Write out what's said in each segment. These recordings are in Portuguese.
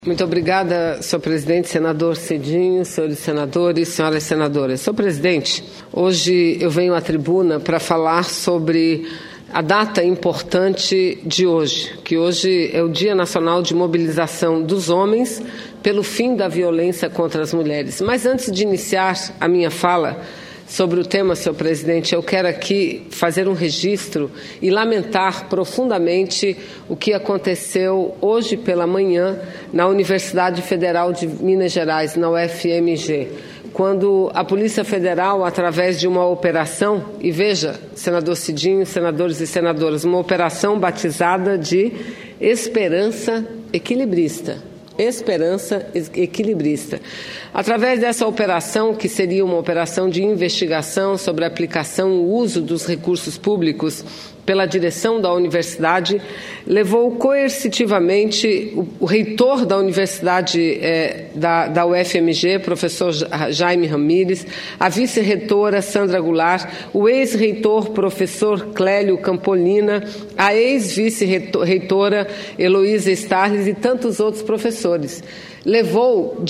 Muito obrigada, senhor presidente, senador Cidinho, senhores senadores, senhoras senadoras. Senhor presidente, hoje eu venho à tribuna para falar sobre a data importante de hoje, que hoje é o Dia Nacional de Mobilização dos Homens pelo fim da violência contra as mulheres. Mas antes de iniciar a minha fala sobre o tema, senhor presidente, eu quero aqui fazer um registro e lamentar profundamente o que aconteceu hoje pela manhã na Universidade Federal de Minas Gerais, na UFMG, quando a Polícia Federal, através de uma operação, e veja, senador Cidinho, senadores e senadoras, uma operação batizada de Esperança Equilibrista. Esperança Equilibrista. Através dessa operação, que seria uma operação de investigação sobre a aplicação e o uso dos recursos públicos pela direção da universidade, levou coercitivamente o reitor da universidade da UFMG, professor Jaime Ramírez, a vice-reitora Sandra Goulart, o ex-reitor professor Clélio Campolina, a ex-vice-reitora Heloísa Starles e tantos outros professores. Levou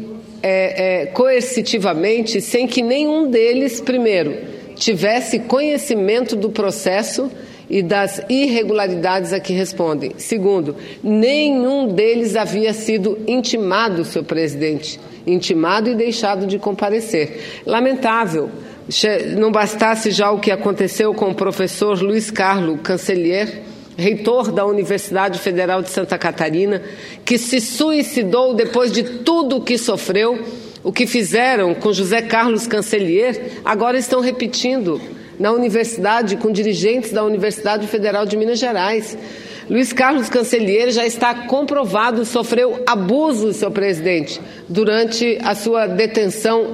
coercitivamente, sem que nenhum deles, primeiro, tivesse conhecimento do processo e das irregularidades a que respondem. Segundo, nenhum deles havia sido intimado, senhor presidente, intimado e deixado de comparecer. Lamentável. Não bastasse já o que aconteceu com o professor Luiz Carlos Cancellier, reitor da Universidade Federal de Santa Catarina, que se suicidou depois de tudo o que sofreu. O que fizeram com José Carlos Cancellier, agora estão repetindo na universidade, com dirigentes da Universidade Federal de Minas Gerais. Luiz Carlos Cancellier já está comprovado, sofreu abusos, senhor presidente, durante a sua detenção,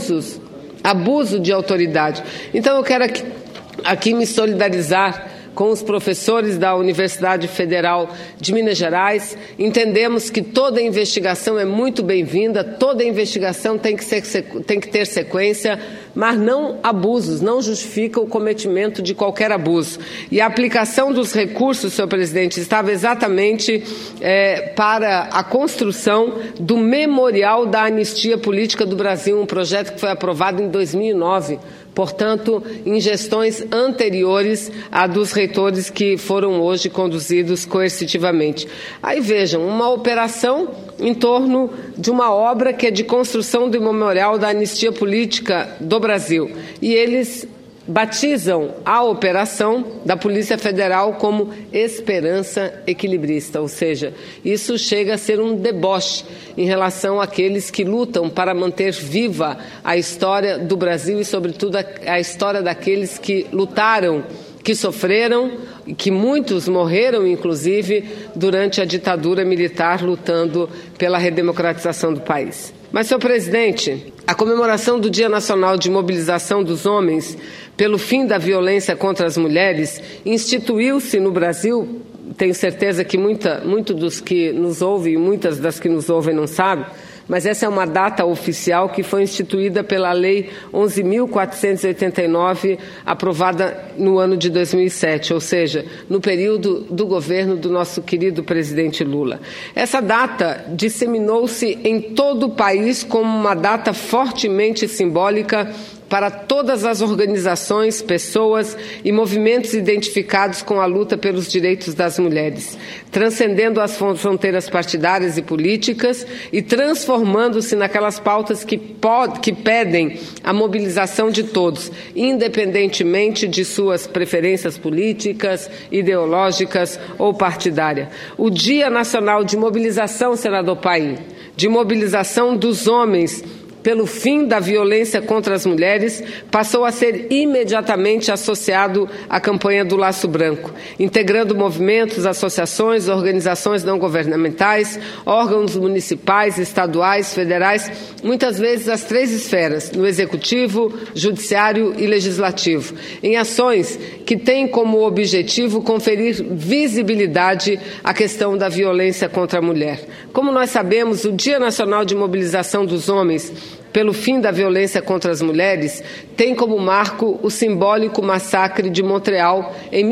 abuso de autoridade. Então eu quero aqui me solidarizar com os professores da Universidade Federal de Minas Gerais. Entendemos que toda investigação é muito bem-vinda, toda investigação tem que ter sequência, mas não abusos, não justifica o cometimento de qualquer abuso. E a aplicação dos recursos, senhor presidente, estava exatamente para a construção do Memorial da Anistia Política do Brasil, um projeto que foi aprovado em 2009, portanto, em gestões anteriores à dos reitores que foram hoje conduzidos coercitivamente. Aí vejam, uma operação em torno de uma obra que é de construção do Memorial da Anistia Política do Brasil. E eles batizam a operação da Polícia Federal como Esperança Equilibrista, ou seja, isso chega a ser um deboche em relação àqueles que lutam para manter viva a história do Brasil e, sobretudo, a história daqueles que lutaram, que sofreram, que muitos morreram, inclusive, durante a ditadura militar, lutando pela redemocratização do país. Mas, senhor presidente, a comemoração do Dia Nacional de Mobilização dos Homens pelo fim da violência contra as mulheres instituiu-se no Brasil, tenho certeza que muitos dos que nos ouvem e muitas das que nos ouvem não sabem, mas essa é uma data oficial que foi instituída pela Lei 11.489, aprovada no ano de 2007, ou seja, no período do governo do nosso querido presidente Lula. Essa data disseminou-se em todo o país como uma data fortemente simbólica para todas as organizações, pessoas e movimentos identificados com a luta pelos direitos das mulheres, transcendendo as fronteiras partidárias e políticas e transformando-se naquelas pautas que pedem a mobilização de todos, independentemente de suas preferências políticas, ideológicas ou partidárias. O Dia Nacional de Mobilização, senador Paim, de mobilização dos homens pelo fim da violência contra as mulheres, passou a ser imediatamente associado à campanha do Laço Branco, integrando movimentos, associações, organizações não governamentais, órgãos municipais, estaduais, federais, muitas vezes as três esferas, no executivo, judiciário e legislativo, em ações que têm como objetivo conferir visibilidade à questão da violência contra a mulher. Como nós sabemos, o Dia Nacional de Mobilização dos Homens pelo fim da violência contra as mulheres tem como marco o simbólico massacre de Montreal em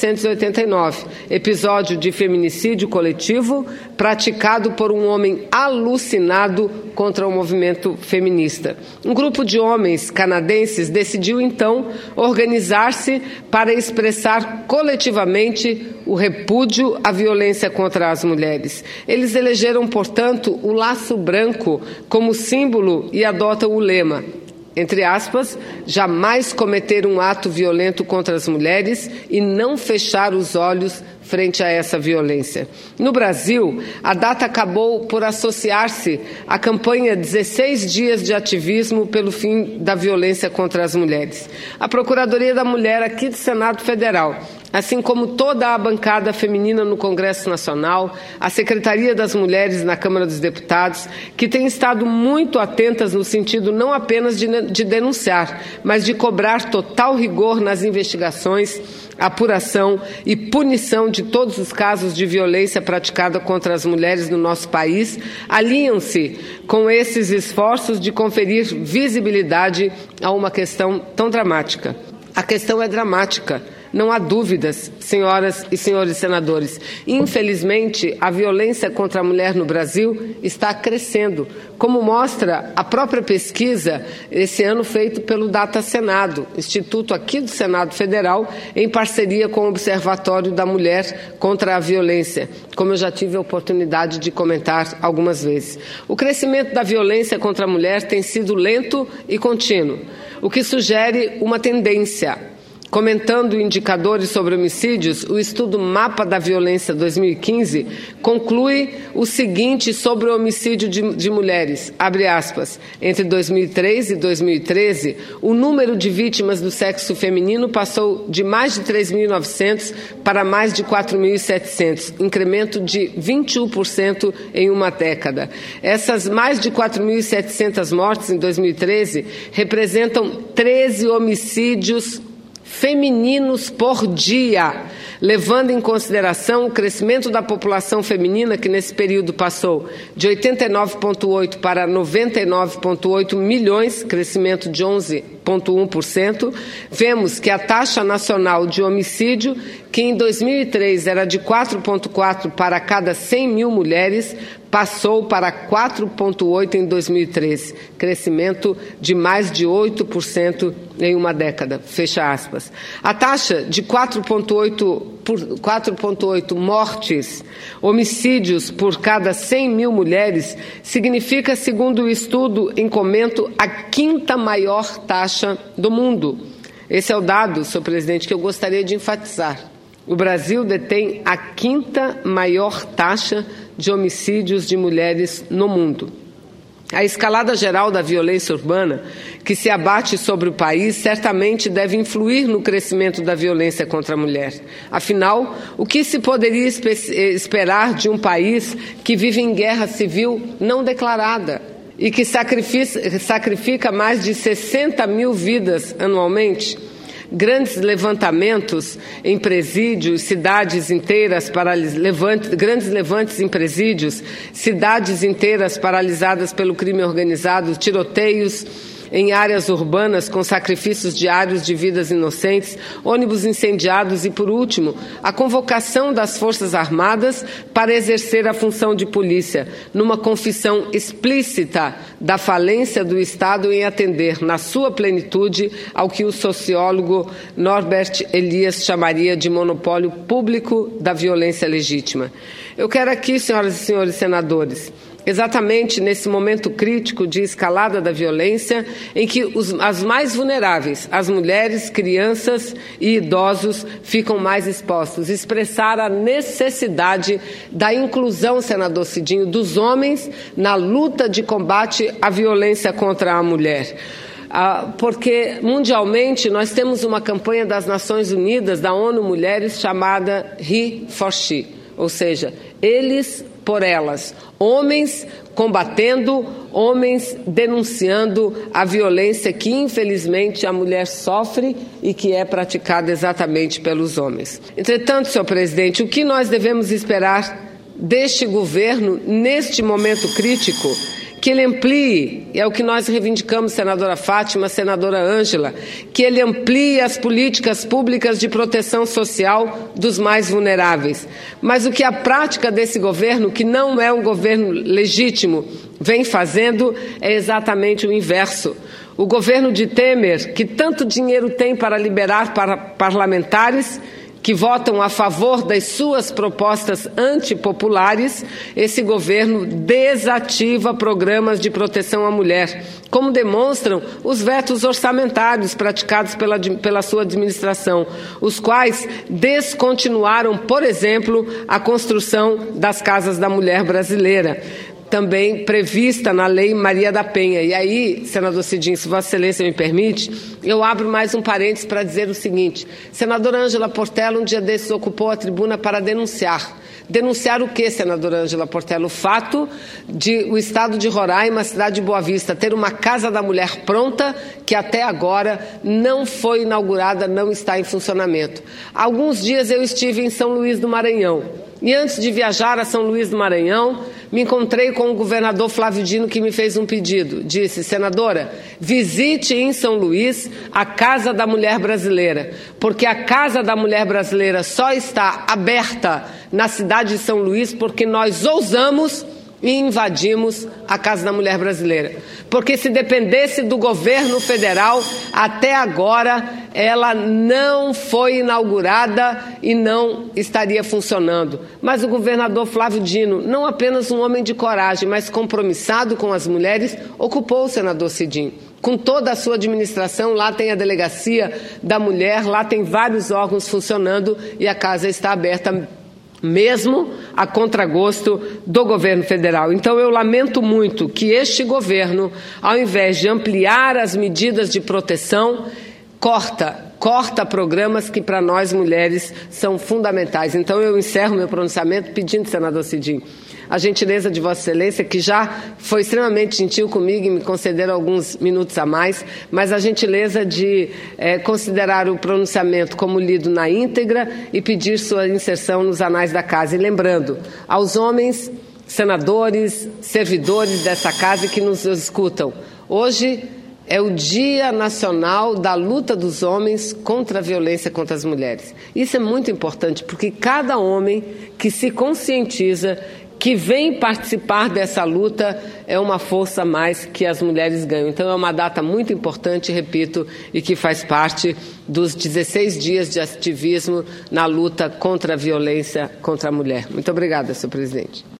1989, episódio de feminicídio coletivo praticado por um homem alucinado contra o movimento feminista. Um grupo de homens canadenses decidiu então organizar-se para expressar coletivamente o repúdio à violência contra as mulheres. Eles elegeram, portanto, o laço branco como símbolo e adotam o lema, entre aspas, jamais cometer um ato violento contra as mulheres e não fechar os olhos frente a essa violência. No Brasil, a data acabou por associar-se à campanha 16 dias de ativismo pelo fim da violência contra as mulheres. A Procuradoria da Mulher aqui do Senado Federal, assim como toda a bancada feminina no Congresso Nacional, a Secretaria das Mulheres na Câmara dos Deputados, que têm estado muito atentas no sentido não apenas de denunciar, mas de cobrar total rigor nas investigações, apuração e punição de todos os casos de violência praticada contra as mulheres no nosso país, alinham-se com esses esforços de conferir visibilidade a uma questão tão dramática. A questão é dramática. Não há dúvidas, senhoras e senhores senadores. Infelizmente, a violência contra a mulher no Brasil está crescendo, como mostra a própria pesquisa esse ano feito pelo Data Senado, instituto aqui do Senado Federal, em parceria com o Observatório da Mulher contra a Violência, como eu já tive a oportunidade de comentar algumas vezes. O crescimento da violência contra a mulher tem sido lento e contínuo, o que sugere uma tendência. Comentando indicadores sobre homicídios, o estudo Mapa da Violência 2015 conclui o seguinte sobre o homicídio de mulheres, abre aspas, entre 2003 e 2013, o número de vítimas do sexo feminino passou de mais de 3.900 para mais de 4.700, incremento de 21% em uma década. Essas mais de 4.700 mortes em 2013 representam 13 homicídios femininos por dia, levando em consideração o crescimento da população feminina, que nesse período passou de 89,8 para 99,8 milhões, crescimento de 11,1%. Vemos que a taxa nacional de homicídio, que em 2003 era de 4,4 para cada 100 mil mulheres, passou para 4,8 em 2013, crescimento de mais de 8% em uma década, fecha aspas. A taxa de 4,8 mortes, homicídios por cada 100 mil mulheres, significa, segundo o estudo em comento, a quinta maior taxa do mundo. Esse é o dado, senhor presidente, que eu gostaria de enfatizar. O Brasil detém a quinta maior taxa de homicídios de mulheres no mundo. A escalada geral da violência urbana, que se abate sobre o país, certamente deve influir no crescimento da violência contra a mulher. Afinal, o que se poderia esperar de um país que vive em guerra civil não declarada e que sacrifica mais de 60 mil vidas anualmente? Grandes levantamentos em presídios, cidades inteiras grandes levantes em presídios, cidades inteiras paralisadas pelo crime organizado, tiroteios em áreas urbanas com sacrifícios diários de vidas inocentes, ônibus incendiados e, por último, a convocação das Forças Armadas para exercer a função de polícia, numa confissão explícita da falência do Estado em atender, na sua plenitude, ao que o sociólogo Norbert Elias chamaria de monopólio público da violência legítima. Eu quero aqui, senhoras e senhores senadores, exatamente nesse momento crítico de escalada da violência, em que as mais vulneráveis, as mulheres, crianças e idosos, ficam mais expostos. Expressar a necessidade da inclusão, senador Cidinho, dos homens na luta de combate à violência contra a mulher. Porque mundialmente nós temos uma campanha das Nações Unidas, da ONU Mulheres, chamada He for She, ou seja, eles por elas, homens combatendo, homens denunciando a violência que infelizmente a mulher sofre e que é praticada exatamente pelos homens. Entretanto, senhor presidente, o que nós devemos esperar deste governo neste momento crítico, que ele amplie, é o que nós reivindicamos, senadora Fátima, senadora Ângela, que ele amplie as políticas públicas de proteção social dos mais vulneráveis. Mas o que a prática desse governo, que não é um governo legítimo, vem fazendo é exatamente o inverso. O governo de Temer, que tanto dinheiro tem para liberar para parlamentares que votam a favor das suas propostas antipopulares, esse governo desativa programas de proteção à mulher, como demonstram os vetos orçamentários praticados pela sua administração, os quais descontinuaram, por exemplo, a construção das casas da mulher brasileira, também prevista na Lei Maria da Penha. E aí, senador Cidinho, se Vossa Excelência me permite, eu abro mais um parênteses para dizer o seguinte: senadora Ângela Portela, um dia desses, ocupou a tribuna para denunciar. Denunciar o quê, senadora Ângela Portela? O fato de o estado de Roraima, a cidade de Boa Vista, ter uma Casa da Mulher pronta, que até agora não foi inaugurada, não está em funcionamento. Há alguns dias eu estive em São Luís do Maranhão. E antes de viajar a São Luís do Maranhão, me encontrei com o governador Flávio Dino, que me fez um pedido. Disse: senadora, visite em São Luís a Casa da Mulher Brasileira, porque a Casa da Mulher Brasileira só está aberta na cidade de São Luís porque nós ousamos e invadimos a Casa da Mulher Brasileira. Porque se dependesse do governo federal, até agora ela não foi inaugurada e não estaria funcionando. Mas o governador Flávio Dino, não apenas um homem de coragem, mas compromissado com as mulheres, ocupou o senador Cidinho. Com toda a sua administração, lá tem a Delegacia da Mulher, lá tem vários órgãos funcionando e a casa está aberta mesmo a contragosto do governo federal. Então eu lamento muito que este governo, ao invés de ampliar as medidas de proteção, corta programas que para nós mulheres são fundamentais. Então eu encerro meu pronunciamento pedindo, senador Cidinho, a gentileza de Vossa Excelência, que já foi extremamente gentil comigo e me concederam alguns minutos a mais, mas a gentileza de considerar o pronunciamento como lido na íntegra e pedir sua inserção nos anais da Casa. E lembrando aos homens, senadores, servidores dessa Casa que nos escutam, hoje é o Dia Nacional da Luta dos Homens contra a Violência contra as Mulheres. Isso é muito importante, porque cada homem que se conscientiza, que vem participar dessa luta, é uma força a mais que as mulheres ganham. Então é uma data muito importante, repito, e que faz parte dos 16 dias de ativismo na luta contra a violência contra a mulher. Muito obrigada, senhor presidente.